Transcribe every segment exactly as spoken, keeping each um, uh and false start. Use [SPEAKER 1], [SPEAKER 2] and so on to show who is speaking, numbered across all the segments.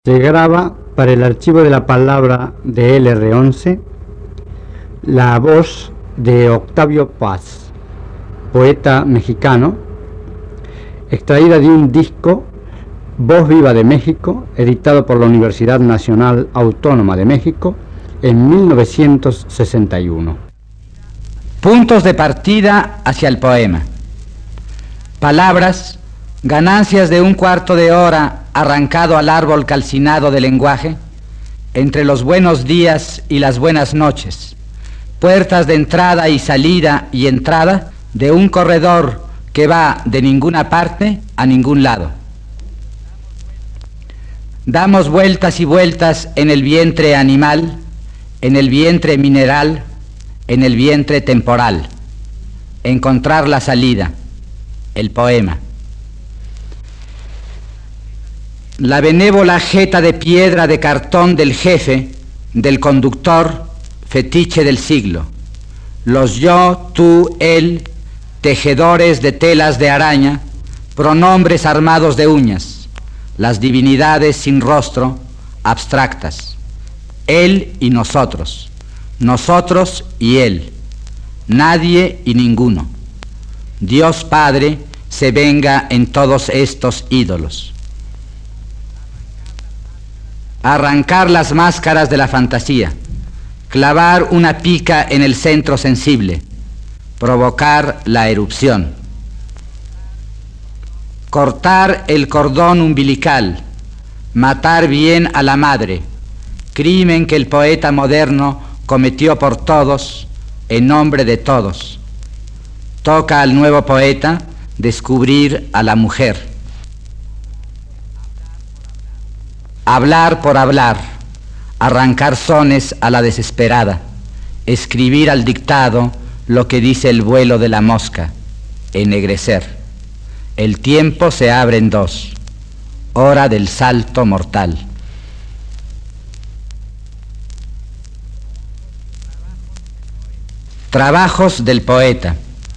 [SPEAKER 1] Se graba para el archivo de la palabra de L R once la voz de Octavio Paz, poeta mexicano, extraída de un disco Voz Viva de México, editado por la Universidad Nacional Autónoma de México en mil novecientos sesenta y uno.
[SPEAKER 2] Puntos de partida hacia el poema. Palabras, ganancias de un cuarto de hora arrancado al árbol calcinado del lenguaje, entre los buenos días y las buenas noches, puertas de entrada y salida y entrada de un corredor que va de ninguna parte a ningún lado. Damos vueltas y vueltas en el vientre animal, en el vientre mineral, en el vientre temporal. Encontrar la salida, el poema. La benévola jeta de piedra de cartón del jefe, del conductor, fetiche del siglo. Los yo, tú, él, tejedores de telas de araña, pronombres armados de uñas, las divinidades sin rostro, abstractas. Él y nosotros, nosotros y él, nadie y ninguno. Dios Padre se venga en todos estos ídolos. Arrancar las máscaras de la fantasía, clavar una pica en el centro sensible, provocar la erupción. Cortar el cordón umbilical, matar bien a la madre, crimen que el poeta moderno cometió por todos, en nombre de todos. Toca al nuevo poeta descubrir a la mujer. Hablar por hablar, arrancar sones a la desesperada, escribir al dictado lo que dice el vuelo de la mosca, ennegrecer. El tiempo se abre en dos, hora del salto mortal. Trabajos del poeta.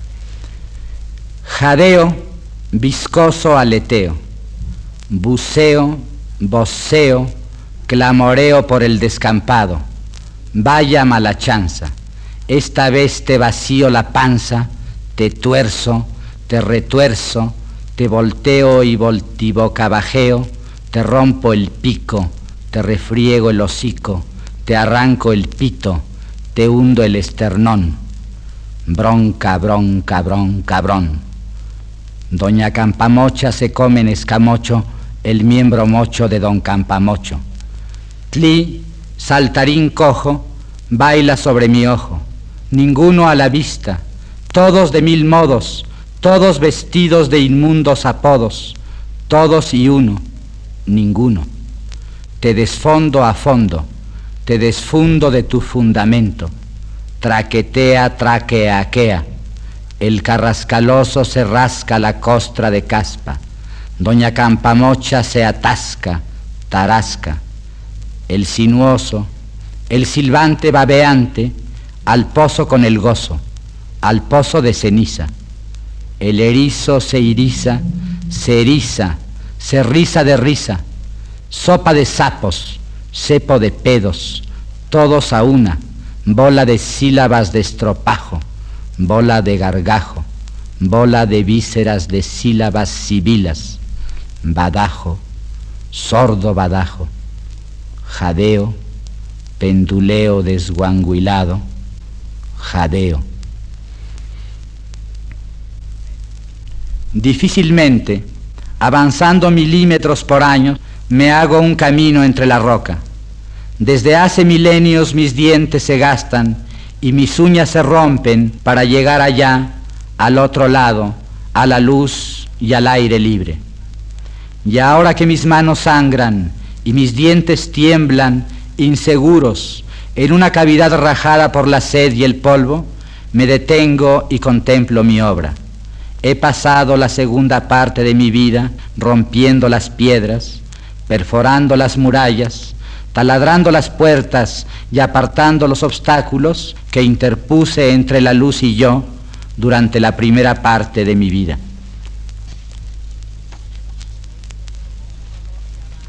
[SPEAKER 2] Jadeo, viscoso aleteo, buceo, voceo, clamoreo por el descampado. Vaya mala chanza, esta vez te vacío la panza, te tuerzo, te retuerzo, te volteo y voltivocabajeo, te rompo el pico, te refriego el hocico, te arranco el pito, te hundo el esternón. Bronca, bronca, bronca, cabrón. Doña Campamocha se come en escamocho el miembro mocho de don Campamocho. Tli, saltarín cojo, baila sobre mi ojo, ninguno a la vista, todos de mil modos, todos vestidos de inmundos apodos, todos y uno, ninguno. Te desfondo a fondo, te desfundo de tu fundamento, traquetea, traqueaquea, el carrascaloso se rasca la costra de caspa, doña Campamocha se atasca, tarasca, el sinuoso, el silbante babeante, al pozo con el gozo, al pozo de ceniza. El erizo se iriza, se eriza, se riza de risa, sopa de sapos, cepo de pedos, todos a una, bola de sílabas de estropajo, bola de gargajo, bola de vísceras de sílabas sibilas, badajo, sordo badajo, jadeo, penduleo desguanguilado, jadeo. Difícilmente, avanzando milímetros por año, me hago un camino entre la roca. Desde hace milenios mis dientes se gastan y mis uñas se rompen para llegar allá, al otro lado, a la luz y al aire libre. Y ahora que mis manos sangran y mis dientes tiemblan, inseguros, en una cavidad rajada por la sed y el polvo, me detengo y contemplo mi obra. He pasado la segunda parte de mi vida rompiendo las piedras, perforando las murallas, taladrando las puertas y apartando los obstáculos que interpuse entre la luz y yo durante la primera parte de mi vida.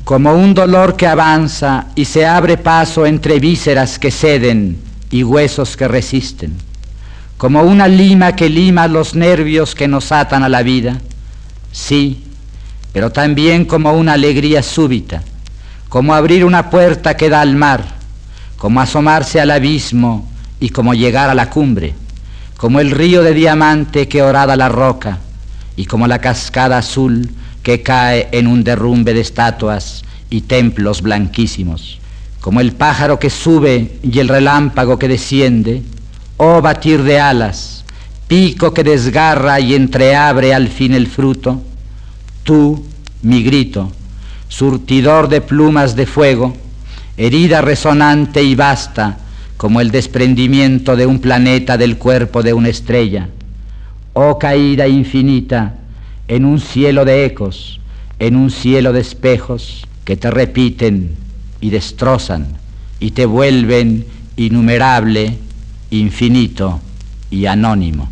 [SPEAKER 2] como un dolor que avanza y se abre paso entre vísceras que ceden y huesos que resisten, como una lima que lima los nervios que nos atan a la vida, sí, pero también como una alegría súbita, como abrir una puerta que da al mar, como asomarse al abismo y como llegar a la cumbre, como el río de diamante que horada la roca y como la cascada azul que cae en un derrumbe de estatuas y templos blanquísimos, como el pájaro que sube y el relámpago que desciende, oh batir de alas, pico que desgarra y entreabre al fin el fruto, tú, mi grito, surtidor de plumas de fuego, herida resonante y vasta como el desprendimiento de un planeta del cuerpo de una estrella, oh caída infinita en un cielo de ecos, en un cielo de espejos que te repiten y destrozan y te vuelven innumerable, infinito y anónimo.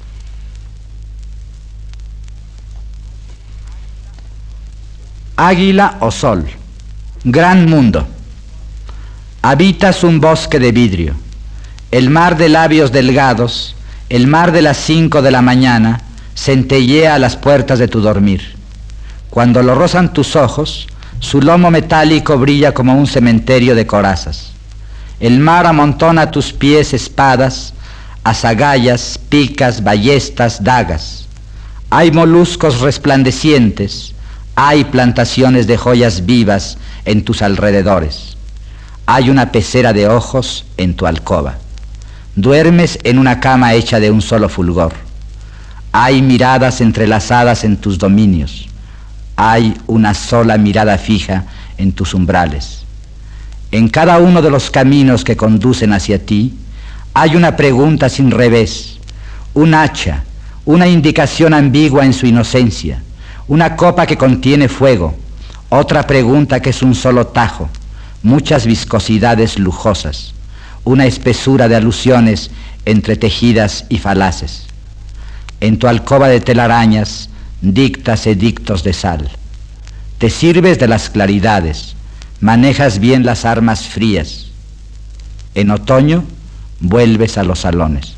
[SPEAKER 2] Águila o sol, gran mundo. Habitas un bosque de vidrio, el mar de labios delgados, el mar de las cinco de la mañana, centellea a las puertas de tu dormir. Cuando lo rozan tus ojos, su lomo metálico brilla como un cementerio de corazas. El mar amontona a tus pies espadas, azagallas, picas, ballestas, dagas. Hay moluscos resplandecientes, hay plantaciones de joyas vivas en tus alrededores. Hay una pecera de ojos en tu alcoba. Duermes en una cama hecha de un solo fulgor. Hay miradas entrelazadas en tus dominios. Hay una sola mirada fija en tus umbrales. En cada uno de los caminos que conducen hacia ti, hay una pregunta sin revés, un hacha, una indicación ambigua en su inocencia, una copa que contiene fuego, otra pregunta que es un solo tajo, muchas viscosidades lujosas, una espesura de alusiones entretejidas y falaces. En tu alcoba de telarañas dictas edictos de sal. Te sirves de las claridades, manejas bien las armas frías. En otoño vuelves a los salones.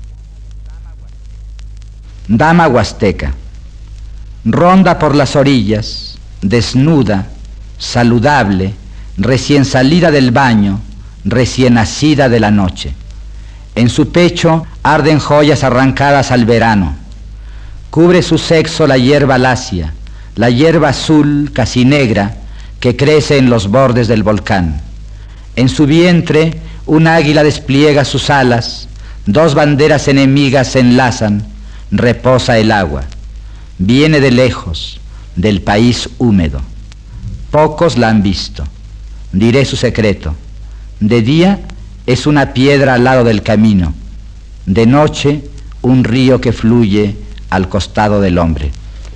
[SPEAKER 2] Dama huasteca, ronda por las orillas, desnuda, saludable, recién salida del baño, recién nacida de la noche. En su pecho arden joyas arrancadas al verano. Cubre su sexo la hierba lacia, la hierba azul casi negra que crece en los bordes del volcán. En su vientre un águila despliega sus alas, dos banderas enemigas se enlazan, reposa el agua. Viene de lejos, del país húmedo. Pocos la han visto. Diré su secreto. De día es una piedra al lado del camino. De noche un río que fluye al costado del hombre.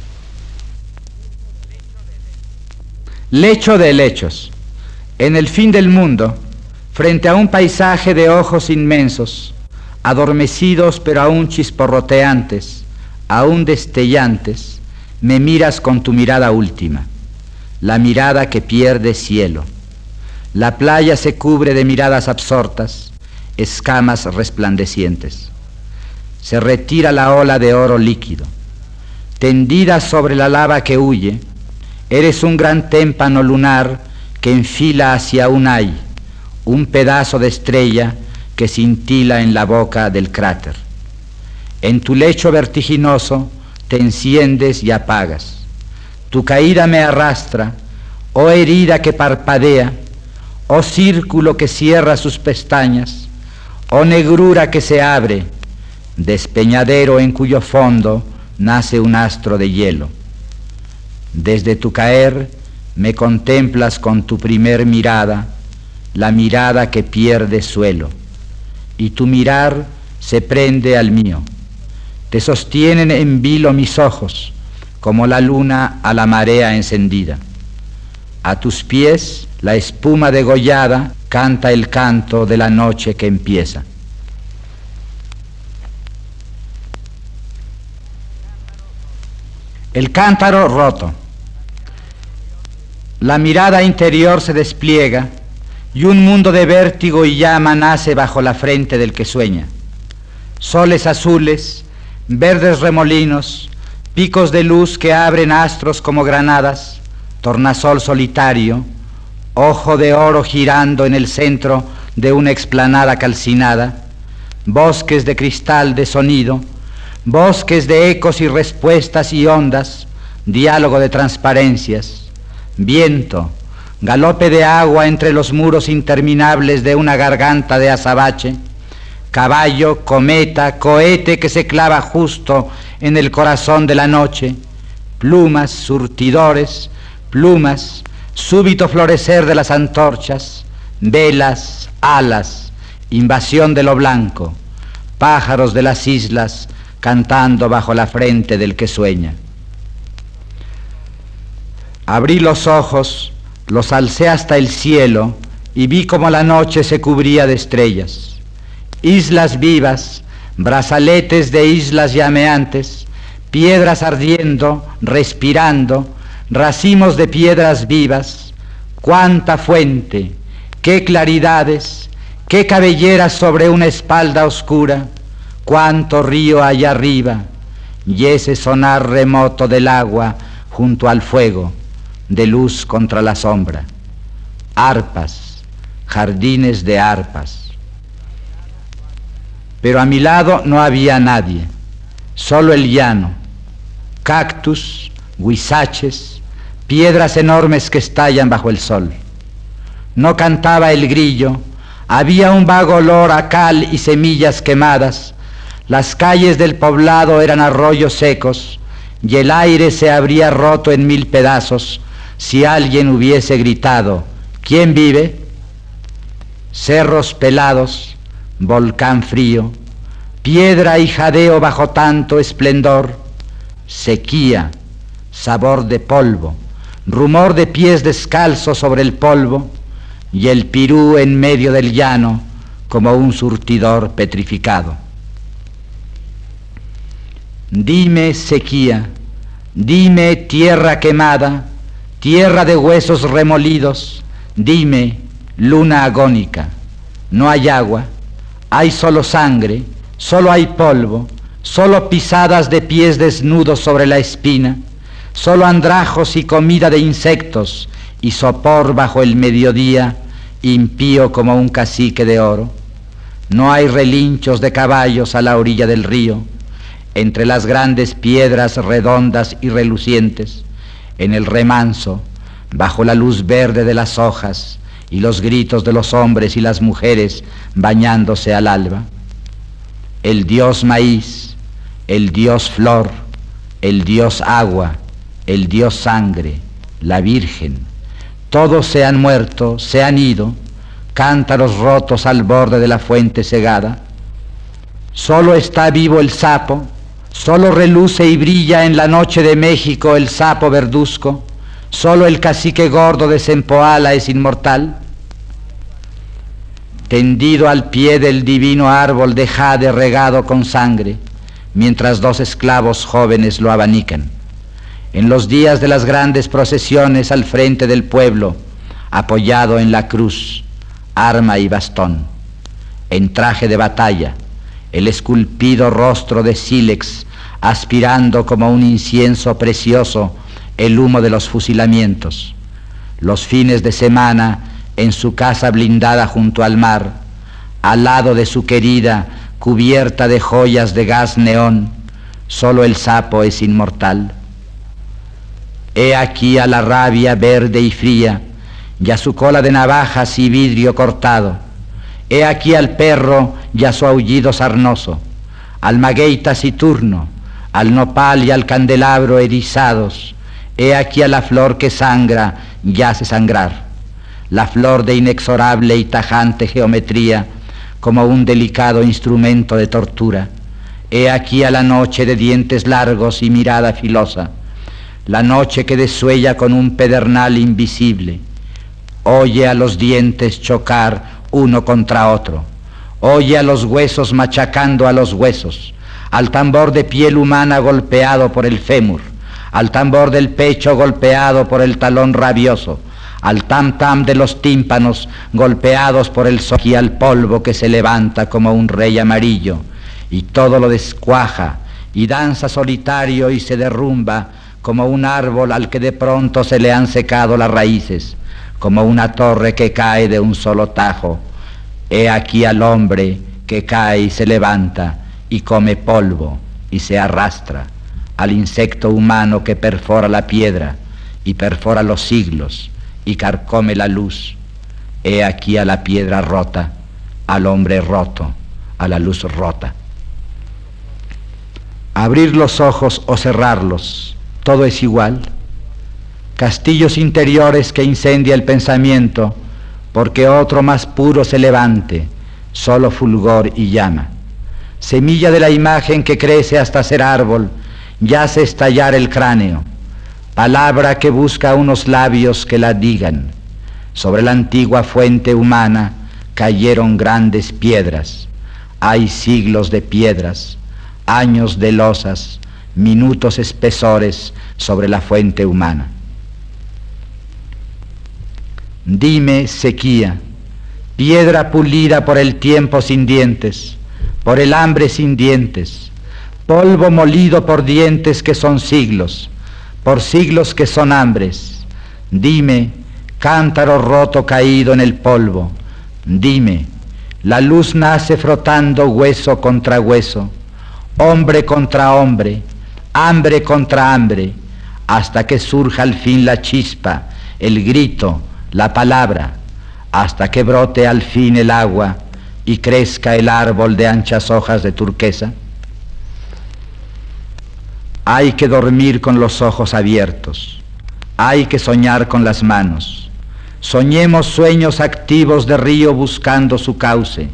[SPEAKER 2] Lecho de helechos. En el fin del mundo, frente a un paisaje de ojos inmensos, adormecidos pero aún chisporroteantes, aún destellantes, me miras con tu mirada última, la mirada que pierde cielo. La playa se cubre de miradas absortas, escamas resplandecientes. Se retira la ola de oro líquido. Tendida sobre la lava que huye, eres un gran témpano lunar que enfila hacia un ay, un pedazo de estrella que cintila en la boca del cráter. En tu lecho vertiginoso te enciendes y apagas. Tu caída me arrastra, oh herida que parpadea, oh círculo que cierra sus pestañas, oh negrura que se abre, despeñadero en cuyo fondo nace un astro de hielo. Desde tu caer me contemplas con tu primer mirada, la mirada que pierde suelo, y tu mirar se prende al mío. Te sostienen en vilo mis ojos, como la luna a la marea encendida. A tus pies la espuma degollada canta el canto de la noche que empieza. El cántaro roto. La mirada interior se despliega y un mundo de vértigo y llama nace bajo la frente del que sueña. Soles azules, verdes remolinos, picos de luz que abren astros como granadas, tornasol solitario, ojo de oro girando en el centro de una explanada calcinada, bosques de cristal de sonido, bosques de ecos y respuestas y ondas, diálogo de transparencias, viento, galope de agua entre los muros interminables de una garganta de azabache, caballo, cometa, cohete que se clava justo en el corazón de la noche, plumas, surtidores, plumas, súbito florecer de las antorchas, velas, alas, invasión de lo blanco, pájaros de las islas cantando bajo la frente del que sueña. Abrí los ojos, los alcé hasta el cielo y vi como la noche se cubría de estrellas. Islas vivas, brazaletes de islas llameantes, piedras ardiendo, respirando, racimos de piedras vivas, cuánta fuente, qué claridades, qué cabelleras sobre una espalda oscura, cuánto río allá arriba, y ese sonar remoto del agua junto al fuego, de luz contra la sombra. Arpas, jardines de arpas. Pero a mi lado no había nadie, solo el llano, cactus, huizaches, piedras enormes que estallan bajo el sol. No cantaba el grillo, había un vago olor a cal y semillas quemadas, las calles del poblado eran arroyos secos y el aire se habría roto en mil pedazos si alguien hubiese gritado, ¿quién vive? Cerros pelados, volcán frío, piedra y jadeo bajo tanto esplendor, sequía, sabor de polvo, rumor de pies descalzos sobre el polvo y el pirú en medio del llano como un surtidor petrificado. Dime sequía, dime tierra quemada, tierra de huesos remolidos, dime luna agónica. No hay agua, hay solo sangre, solo hay polvo, solo pisadas de pies desnudos sobre la espina, solo andrajos y comida de insectos y sopor bajo el mediodía, impío como un cacique de oro. No hay relinchos de caballos a la orilla del río, entre las grandes piedras redondas y relucientes, en el remanso, bajo la luz verde de las hojas y los gritos de los hombres y las mujeres bañándose al alba. El dios maíz, el dios flor, el dios agua, el dios sangre, la Virgen, todos se han muerto, se han ido, cántaros rotos al borde de la fuente cegada. Solo está vivo el sapo, solo reluce y brilla en la noche de México el sapo verduzco, solo el cacique gordo de Zempoala es inmortal. Tendido al pie del divino árbol de jade regado con sangre, mientras dos esclavos jóvenes lo abanican. En los días de las grandes procesiones al frente del pueblo, apoyado en la cruz, arma y bastón, en traje de batalla, el esculpido rostro de sílex, aspirando como un incienso precioso el humo de los fusilamientos. Los fines de semana en su casa blindada junto al mar, al lado de su querida, cubierta de joyas de gas neón, solo el sapo es inmortal. He aquí a la rabia verde y fría, y a su cola de navajas y vidrio cortado. He aquí al perro y a su aullido sarnoso, al maguey taciturno, al nopal y al candelabro erizados. He aquí a la flor que sangra y hace sangrar, la flor de inexorable y tajante geometría, como un delicado instrumento de tortura. He aquí a la noche de dientes largos y mirada filosa, la noche que desuella con un pedernal invisible. Oye a los dientes chocar uno contra otro, oye a los huesos machacando a los huesos, al tambor de piel humana golpeado por el fémur, al tambor del pecho golpeado por el talón rabioso, al tam tam de los tímpanos golpeados por el sol y al polvo que se levanta como un rey amarillo, y todo lo descuaja, y danza solitario y se derrumba como un árbol al que de pronto se le han secado las raíces, como una torre que cae de un solo tajo. He aquí al hombre que cae y se levanta, y come polvo, y se arrastra, al insecto humano que perfora la piedra, y perfora los siglos, y carcome la luz. He aquí a la piedra rota, al hombre roto, a la luz rota. Abrir los ojos o cerrarlos, todo es igual. Castillos interiores que incendia el pensamiento, porque otro más puro se levante, solo fulgor y llama. Semilla de la imagen que crece hasta ser árbol, yace estallar el cráneo. Palabra que busca unos labios que la digan. Sobre la antigua fuente humana cayeron grandes piedras. Hay siglos de piedras, años de losas, minutos espesores sobre la fuente humana. Dime, sequía, piedra pulida por el tiempo sin dientes, por el hambre sin dientes, polvo molido por dientes que son siglos, por siglos que son hambres. Dime, cántaro roto caído en el polvo. Dime, la luz nace frotando hueso contra hueso, hombre contra hombre, hambre contra hambre, hasta que surja al fin la chispa, el grito, la palabra, hasta que brote al fin el agua y crezca el árbol de anchas hojas de turquesa. Hay que dormir con los ojos abiertos, hay que soñar con las manos. Soñemos sueños activos de río buscando su cauce,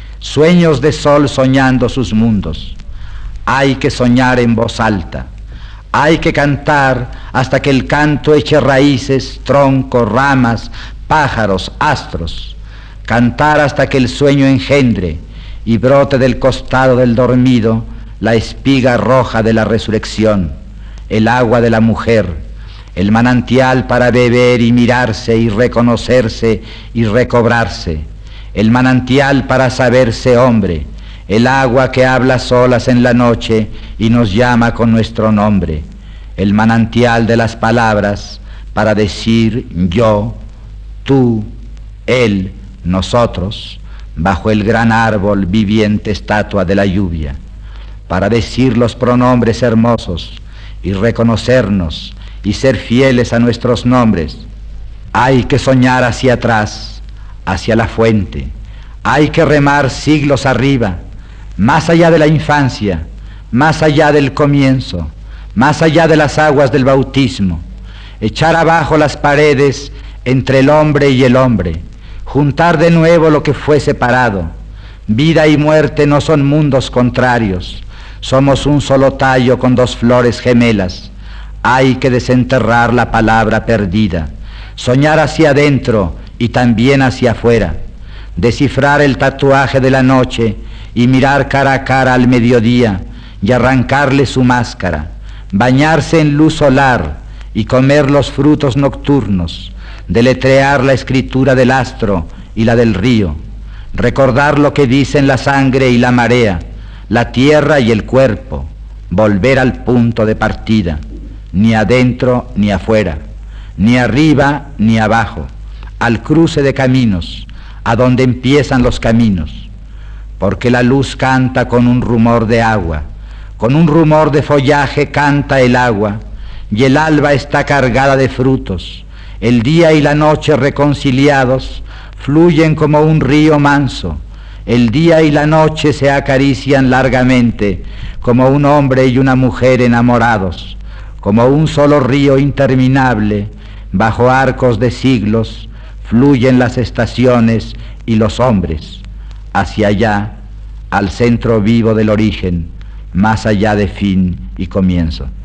[SPEAKER 2] sueños de sol soñando sus mundos. Hay que soñar en voz alta, hay que cantar hasta que el canto eche raíces, troncos, ramas, pájaros, astros. Cantar hasta que el sueño engendre y brote del costado del dormido la espiga roja de la resurrección, el agua de la mujer, el manantial para beber y mirarse y reconocerse y recobrarse, el manantial para saberse hombre, el agua que habla solas en la noche y nos llama con nuestro nombre, el manantial de las palabras para decir yo, tú, él, nosotros, bajo el gran árbol viviente estatua de la lluvia, para decir los pronombres hermosos y reconocernos y ser fieles a nuestros nombres. Hay que soñar hacia atrás, hacia la fuente, hay que remar siglos arriba, más allá de la infancia, más allá del comienzo, más allá de las aguas del bautismo, echar abajo las paredes entre el hombre y el hombre, juntar de nuevo lo que fue separado. Vida y muerte no son mundos contrarios, somos un solo tallo con dos flores gemelas. Hay que desenterrar la palabra perdida, soñar hacia adentro y también hacia afuera, descifrar el tatuaje de la noche y mirar cara a cara al mediodía y arrancarle su máscara, bañarse en luz solar y comer los frutos nocturnos, deletrear la escritura del astro y la del río, recordar lo que dicen la sangre y la marea, la tierra y el cuerpo, volver al punto de partida, ni adentro ni afuera, ni arriba ni abajo, al cruce de caminos, a donde empiezan los caminos, porque la luz canta con un rumor de agua, con un rumor de follaje canta el agua, y el alba está cargada de frutos, el día y la noche reconciliados fluyen como un río manso, el día y la noche se acarician largamente como un hombre y una mujer enamorados, como un solo río interminable, bajo arcos de siglos fluyen las estaciones y los hombres, hacia allá, al centro vivo del origen, más allá de fin y comienzo.